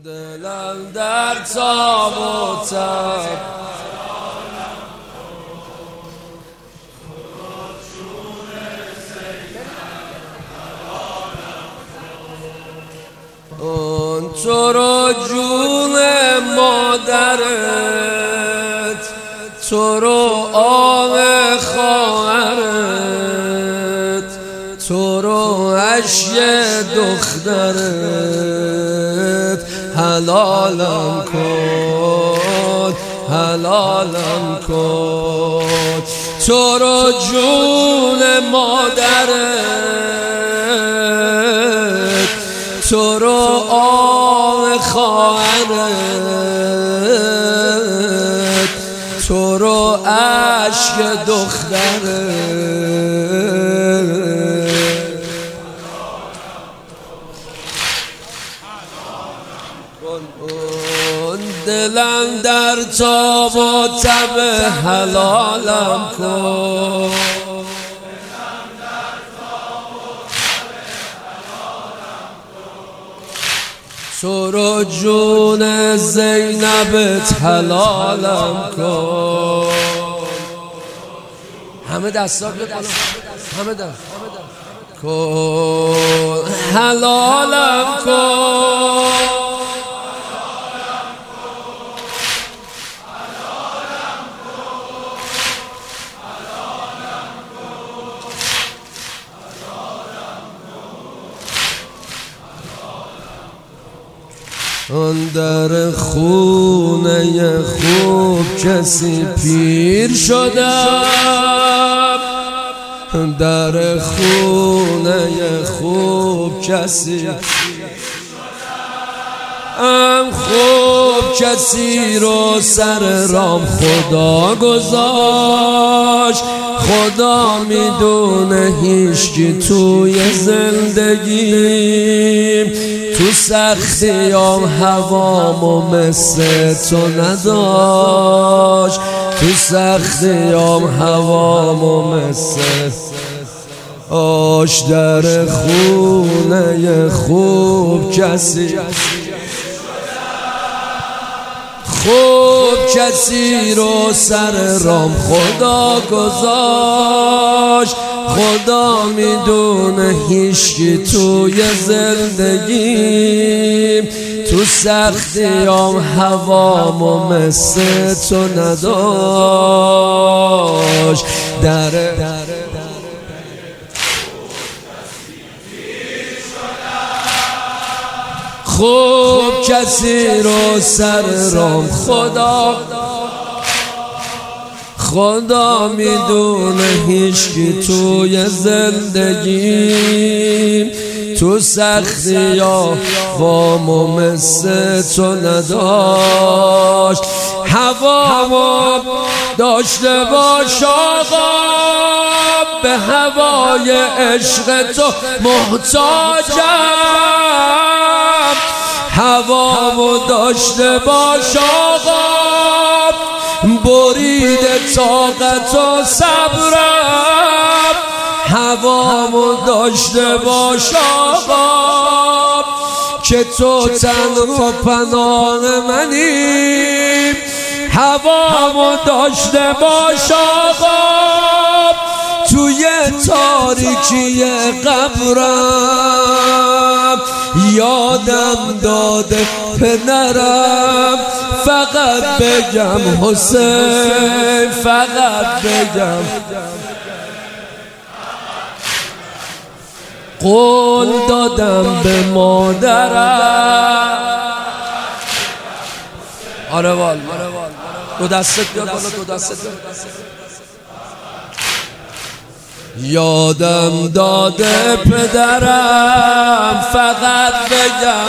دلم در تاب و تب اون تو رو جون مادرت، تو رو آب خواهرت، تو رو اشک دخترت حلالم کن، حلالم کن. تو رو جون مادرت، تو رو آب خواهرت، تو رو اشک دخترت. دلم در تاب و تب حلالم کن، تو رو جون زینبت حلالم کن. همه دستا بکن، همه دست کن، حلالم کن. آن در خونه خوب کسی پیر شدم، در خونه خوب کسی خوب کسی رو سر رام خدا گذاشت. خدا میدونه هیچکی توی زندگیم تو سختیام هوامو مثل تو نداشت، تو سختیام هوامو مثل آش. در خونه خوب کسی خوب کسی رو سر رام خدا گذاشت. خدا میدونه هیچکی توی زندگیم تو سختیام هوامو مثل تو نداشت. خوب کسی رو سر رام خدا میدونه هیچکی توی زندگیم تو سختی ها وامو مثل تو نداشت. هوامو داشته باش آقا، به هوای عشق تو محتاجم. هوامو داشته باش آقا، برید طاقت و صبرم. هوامو داشته باش آقا، که تو تنها پناه منی. هوامو داشته باش آقا، توی تاریکی قبرم. یادم داده پدرم، فقط بگم حسین، فقط بگم. قول دادم به مادرم. آره وال دو دستت بیاد بالا، دو دستت بیاد. یادم داده پدرم، فقط بگم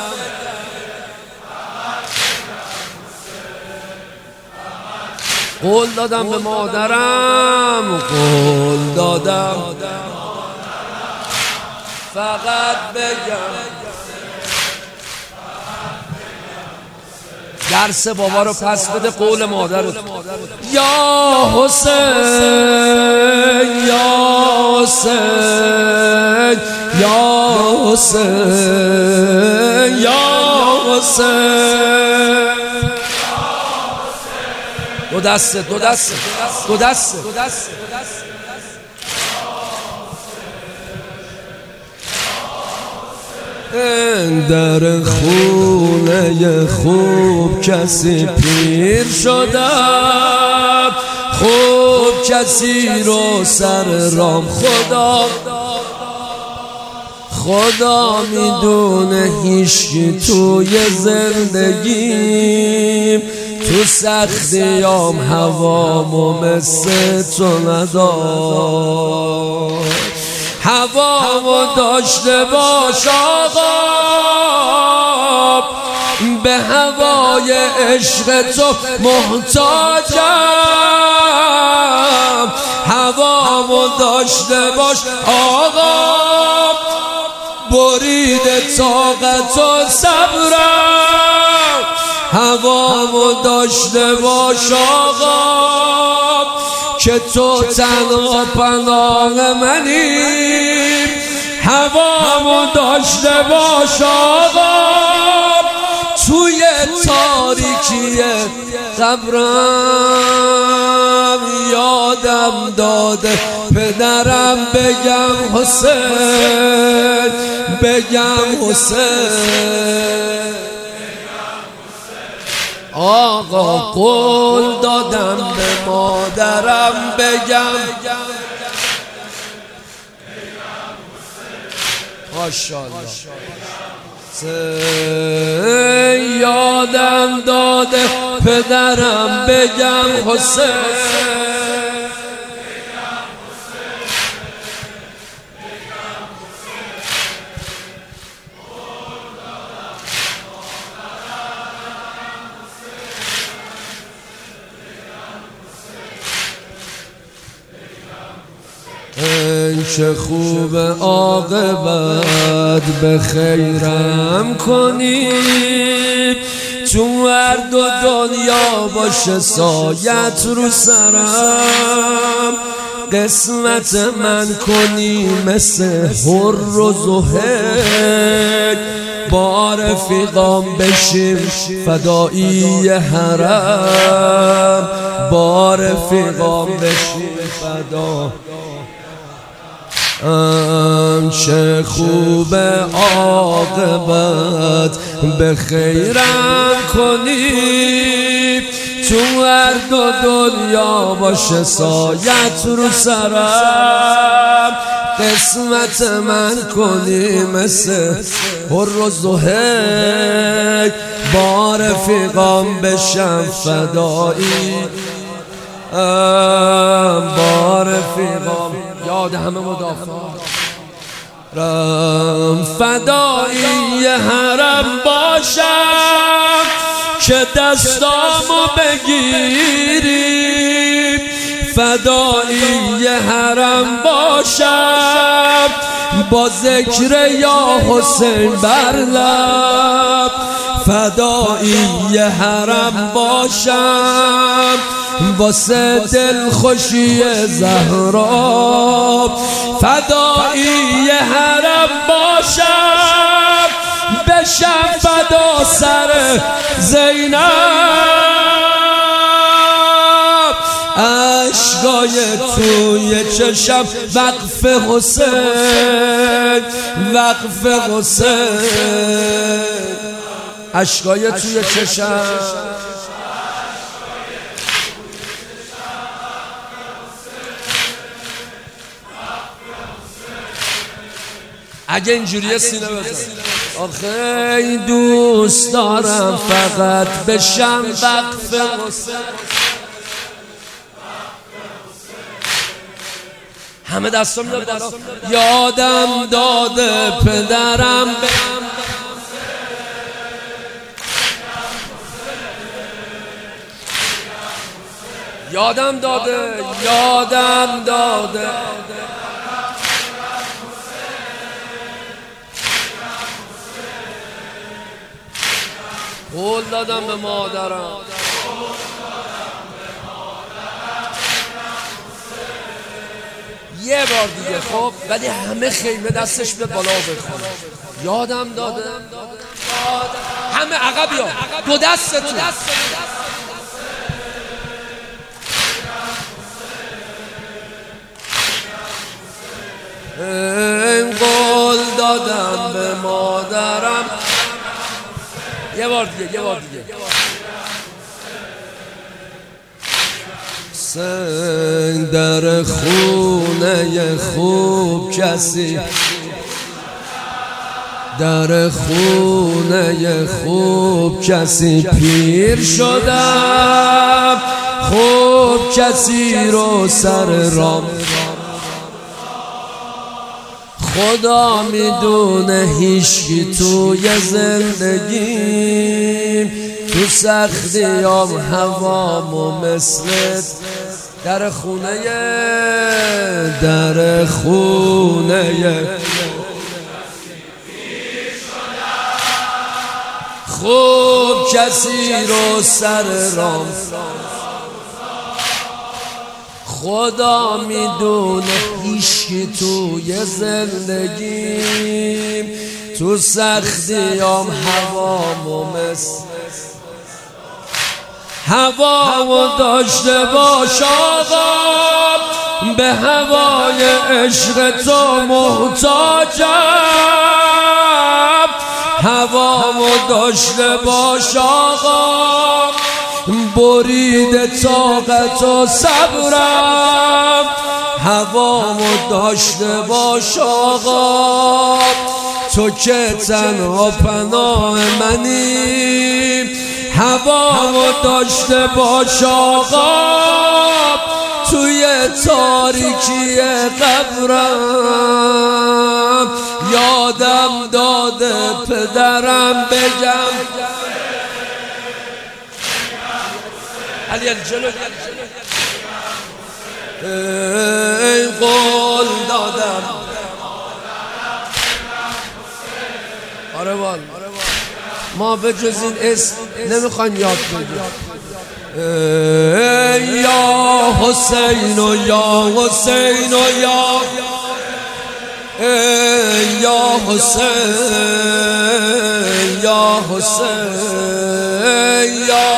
قول دادم به مادرم، قول دادم فقط بگم. درس بابا رو پس بده، قول مادرت. یا حسین یا حسین یا حسین یا حسین. دو دسته دو دسته دو دسته در خونه خوب کسی پیر شدم، خوب کسی رو سر رام خدا میدونه هیچکی توی زندگیم تو سختیام هوامو مثل تو ندار. هوامو داشته باش آقا، به هوای عشق تو محتاجم. هوامو داشته باش آقا، برید طاقت و صبرم. هوامو داشته باش آقا، که تو تنها پناه منی. هوامو داشته باش آقا، توی تاریکی قبرم یادم داده پدرم بگم حسین، بگم حسین. آقا قول دادم به مادرم بگم ماشاءالله. یادم داده پدرم بگم حسین. چه خوب عاقبت به خیرم کنی، تو هر دو دنیا باشه سایت رو سرم. قسمت من کنی مثل حر و زهیر، با رفیقام بشیم فدایی حرم، با رفیقام بشیم فدا. چه خوب عاقبت به خیرم کنی، تو هر دو دنیا باشه سایت رو سرم. قسمت من کنی مثل حر و زهیر، با رفیقام بشم فدایی، با رفیقام یاد همه مدافع فدایی حرم باشم، که دستامو بگیری. فدایی حرم باشم، با ذکر یا حسین بر لب. فدایی حرم باشم، واسه دل خوشی زهرا. فدایی حرم باشم، بشم فدا سر زینب. اشکای توی چشم وقف حسین، وقف حسین. اشکای توی چشم اگه اینجوریه سینه بزن. آخه دوست دارم فقط بشم وقف حسین. همه دستم میداد بالا. یادم داده پدرم یادم داده قول دادم به مادرم. یه بار دیگه خب، ولی همه خیمه دستش به بالا بخونه. یادم داده همه عقب یا دو دستتون. قول دادم به مادرم. یه بار دیگه سنگ در خونه خوب کسی، در خونه خوب کسی پیر شدم، خوب کسی رو سر رام. خدا میدونه هیچکی توی زندگیم، تو سختیام هوامو مثل در خونه خوب کسی رو سر رام. خدا میدونه هیچکی توی زندگیم، تو سختیام هوامو مثل هوامو داشته باش آقا، به هوای عشق تو محتاجم. هوامو داشته باش آقا، برید طاقت و صبرم. هوامو داشته باش آقا، تو که تنها پناه منی. هوامو داشته باش آقا، توی تاریکی قبرم. یادم داده پدرم بگم علی جلو. ای قول دادم. آره وال ما به جز این اسم نمیخوایم یاد بگیم. یا حسین و یا حسین و یا حسین یا حسین یا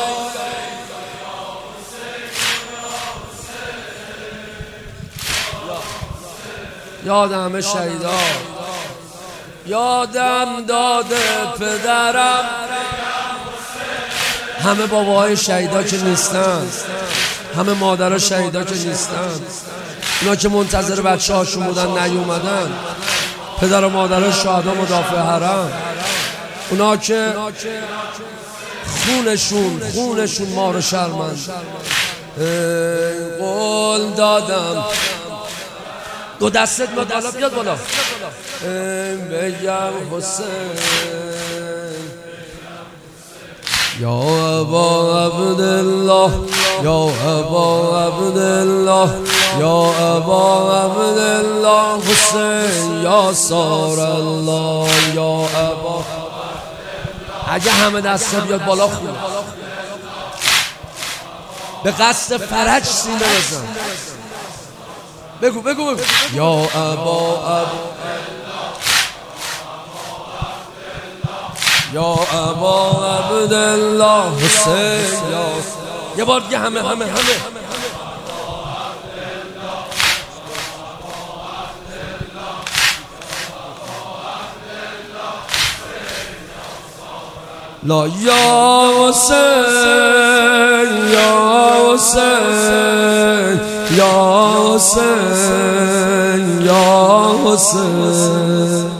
یاد همه شهیدا، یادم داده پدرم. همه باباهای شهیدا که نیستن، همه مادرها شهیدا که نیستن، اونا که منتظر بچه هاشون بودن نیومدن، پدر و مادرها شهدا مدافع حرم، اونا که خونشون ما رو شرمند. قول دادم دو دستت بالا، بیاد بالا. بگم حسین یا ابا عبدالله، یا ابا عبدالله، یا ابا عبدالله. حسین یا سار الله، یا ابا. اگه همه دستا بیاد بالا خوب، به قصد فرج سینه بزن. بگو یا ابا یا ابا عبدالله حسین. یه بار دیگه همه لا یا حسین یا حسین یا حسین یا حسین.